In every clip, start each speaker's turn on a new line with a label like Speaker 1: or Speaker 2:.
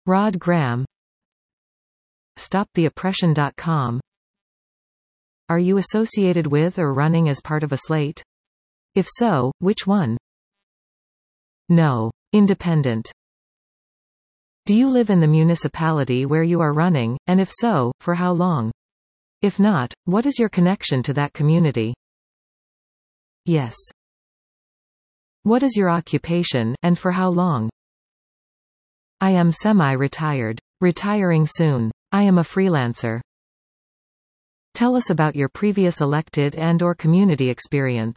Speaker 1: Rod Graham. StopTheOppression.com. Are you associated with or running as part of a slate? If so, which one? No. Independent. Do you live in the municipality where you are running, and if so, for how long? If not, what is your connection to that community? Yes. What is your occupation, and for how long? I am semi-retired. Retiring soon. I am a freelancer. Tell us about your previous elected and/or community experience.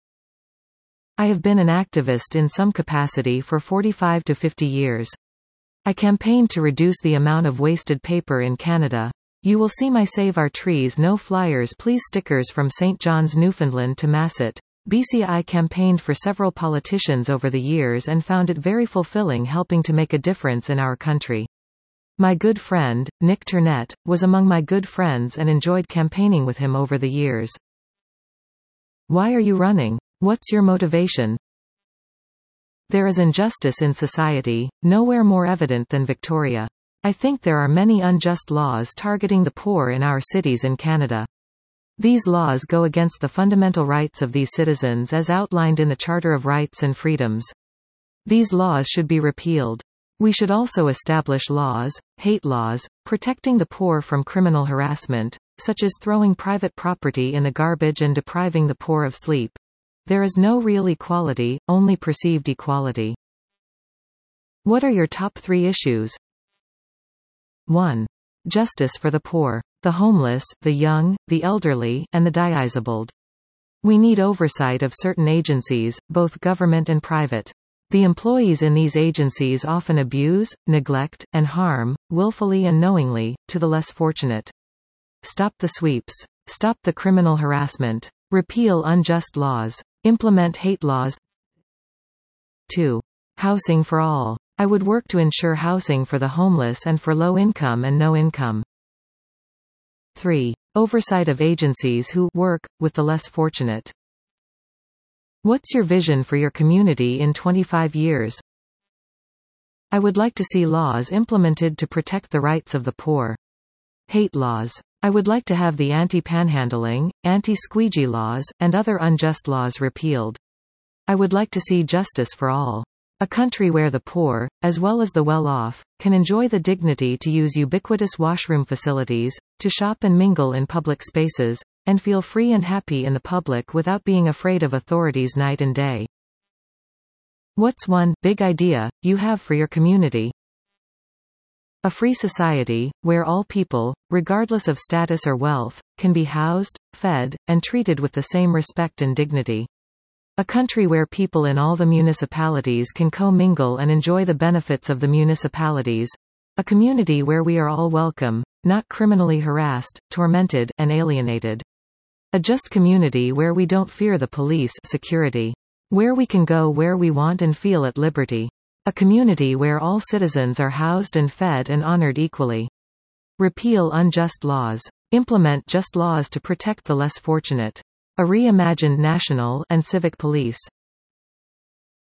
Speaker 1: I have been an activist in some capacity for 45 to 50 years. I campaigned to reduce the amount of wasted paper in Canada. You will see my Save Our Trees No Flyers Please stickers from St. John's, Newfoundland to Masset, BC. I campaigned for several politicians over the years and found it very fulfilling helping to make a difference in our country. My good friend, Nick Turnett, was among my good friends and enjoyed campaigning with him over the years. Why are you running? What's your motivation? There is injustice in society, nowhere more evident than Victoria. I think there are many unjust laws targeting the poor in our cities in Canada. These laws go against the fundamental rights of these citizens as outlined in the Charter of Rights and Freedoms. These laws should be repealed. We should also establish laws, hate laws, protecting the poor from criminal harassment, such as throwing private property in the garbage and depriving the poor of sleep. There is no real equality, only perceived equality. What are your top 3 issues? 1. Justice for the poor, the homeless, the young, the elderly, and the disabled. We need oversight of certain agencies, both government and private. The employees in these agencies often abuse, neglect, and harm, willfully and knowingly, to the less fortunate. Stop the sweeps. Stop the criminal harassment. Repeal unjust laws. Implement hate laws. 2. Housing for all. I would work to ensure housing for the homeless and for low income and no income. 3. Oversight of agencies who work with the less fortunate. What's your vision for your community in 25 years? I would like to see laws implemented to protect the rights of the poor. Hate laws. I would like to have the anti-panhandling, anti-squeegee laws, and other unjust laws repealed. I would like to see justice for all. A country where the poor, as well as the well-off, can enjoy the dignity to use ubiquitous washroom facilities, to shop and mingle in public spaces, and feel free and happy in the public without being afraid of authorities night and day. What's one big idea you have for your community? A free society, where all people, regardless of status or wealth, can be housed, fed, and treated with the same respect and dignity. A country where people in all the municipalities can co-mingle and enjoy the benefits of the municipalities. A community where we are all welcome, not criminally harassed, tormented, and alienated. A just community where we don't fear the police, security. Where we can go where we want and feel at liberty. A community where all citizens are housed and fed and honored equally. Repeal unjust laws. Implement just laws to protect the less fortunate. A reimagined national and civic police.